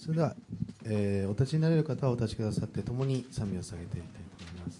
それでは、お立ちになれる方はお立ちくださって共に賛美を捧げていきたいと思います。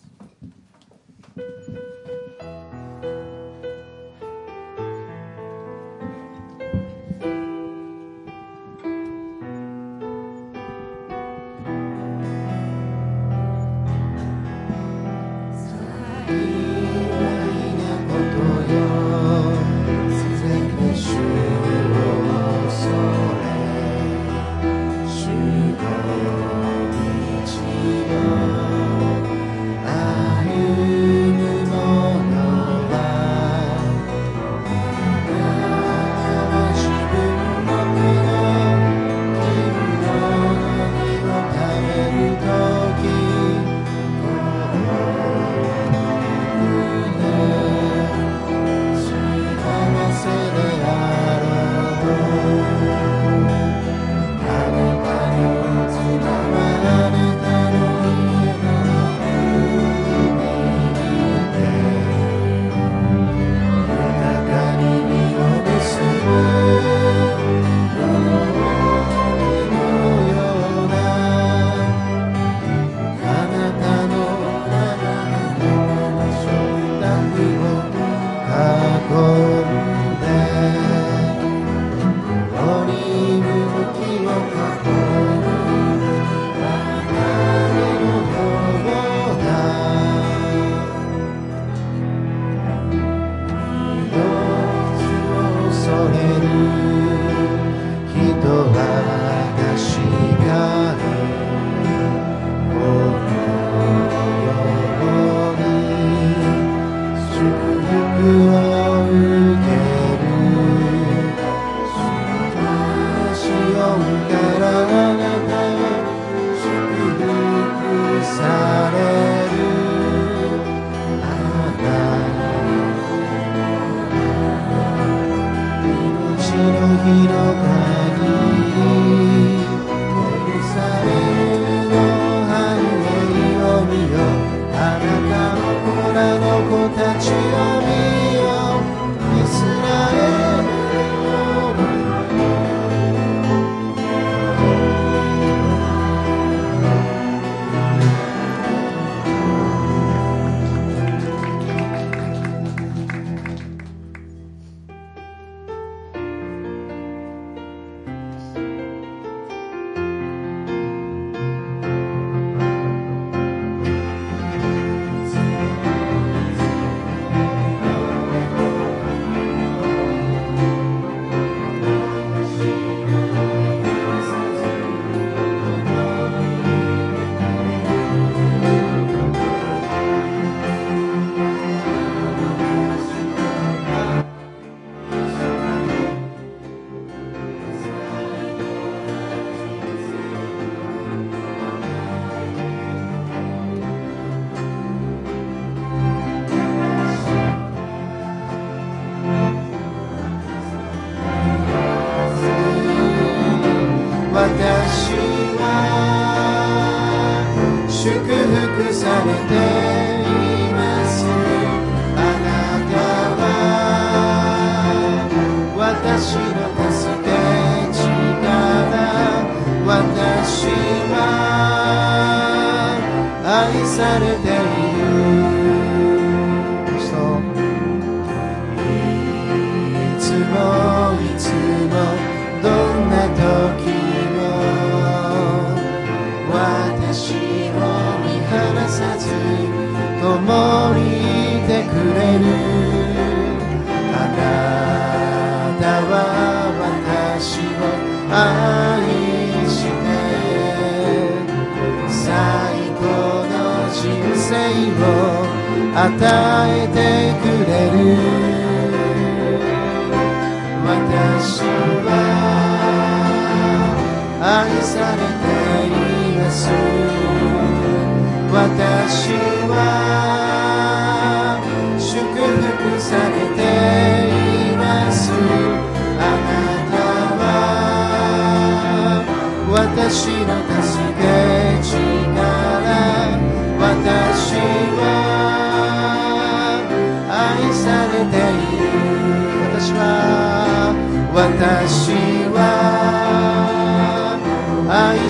私は愛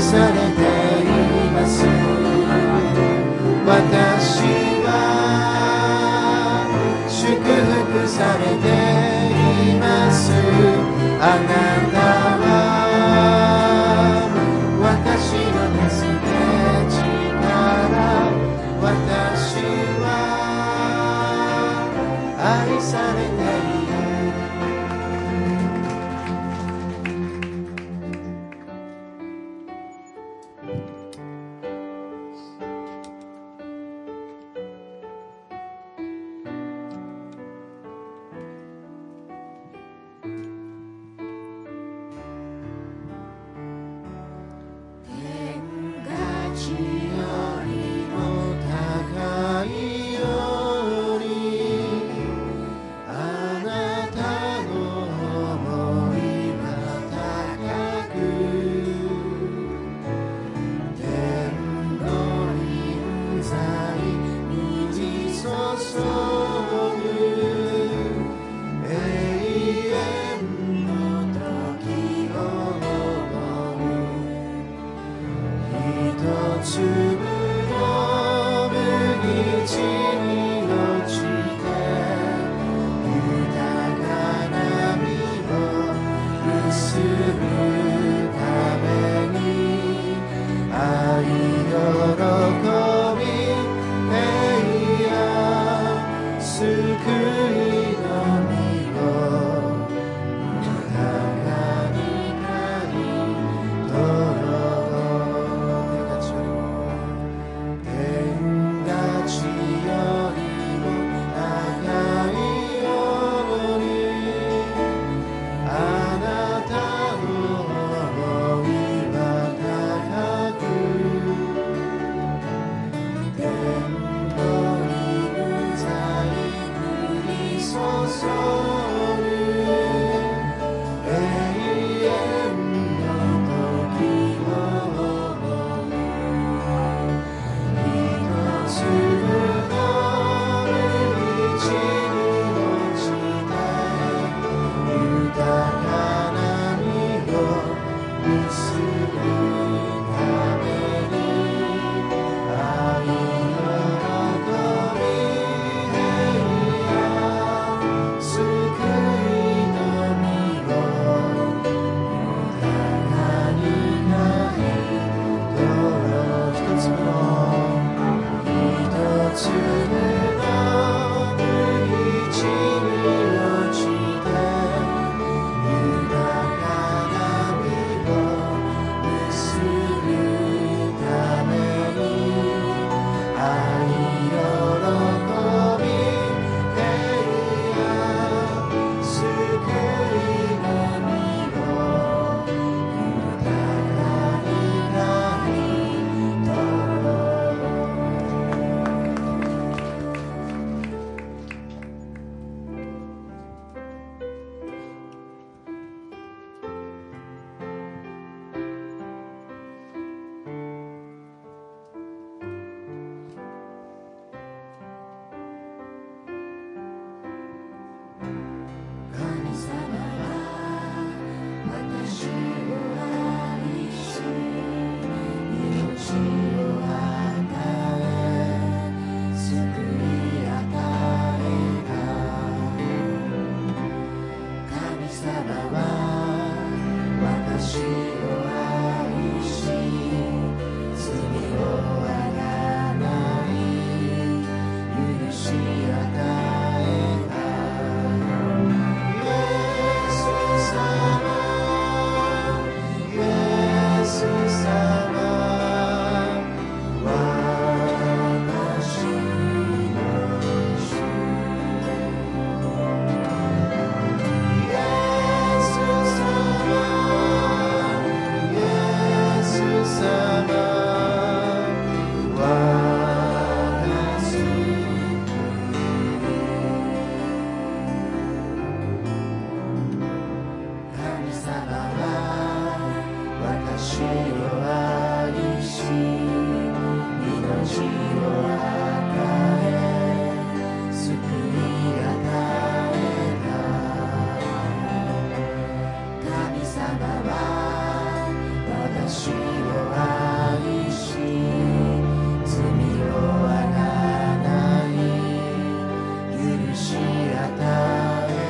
し与え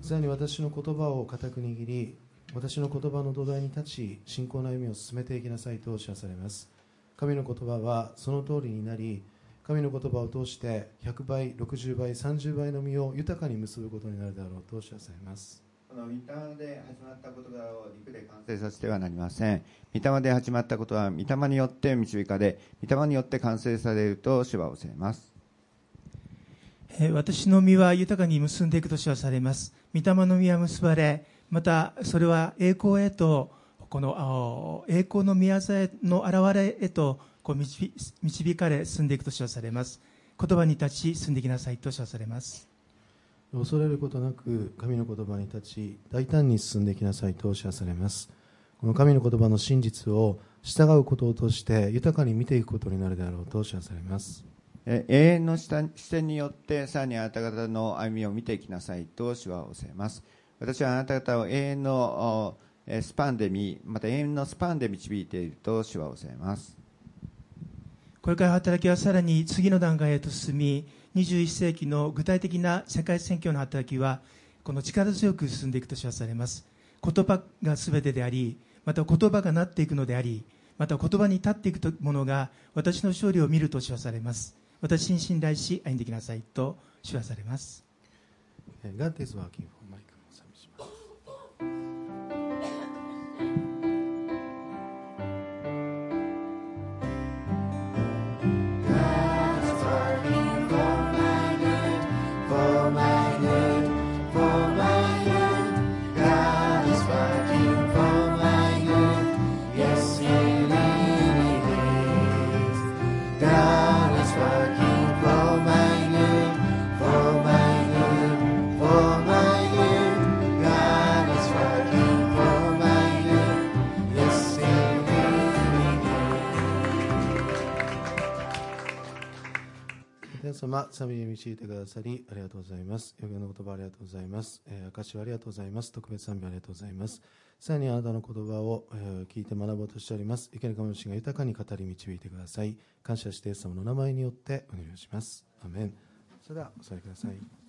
さらに私の言葉を固く握り、私の言葉の土台に立ち、信仰の歩みを進めていきなさいと知らされます。神の言葉はその通りになり、神の言葉を通して100倍、60倍、30倍の実を豊かに結ぶことになるだろうと知らされます。 この御霊で始まったことを陸で完成させてはなりません。御霊で始まったことは御霊によって導かれ、御霊によって完成されると主は教えます。 私の実は豊かに結んでいくと知らされます。御霊の実は結ばれ、またそれは栄光へと、この栄光の御業の現れへと導かれ進んでいくと知らされます。言葉に立ち進んでいきなさいと知らされます。 恐れることなく神の言葉に立ち、大胆に進んでいきなさいと知らされます。この神の言葉の真実を従うことを通して豊かに見ていくことになるであろうと知らされます。 永遠の視点によってさらにあなた方の歩みを見ていきなさいと主は教えます。私はあなた方を永遠のスパンでまた永遠のスパンで導いていると主は教えます。 これから働きはさらに次の段階へと進み、21世紀の具体的な世界宣教の働きはこの力強く進んでいくと知らされます。言葉が全てであり、また言葉がなっていくのであり、また言葉に立っていくものが私の勝利を見ると知らされます。私に信頼し歩んできなさいと知らされます。 God is working for マイクを賛美します。皆様、賛美に導いてくださりありがとうございます。予言の言葉ありがとうございます。証をありがとうございます。特別賛美ありがとうございます。さらにあなたの言葉を聞いて学ぼうとしております。生ける神の神が豊かに語り導いてください。感謝してイエス様の名前によってお願いします。アメン。それではお座りください。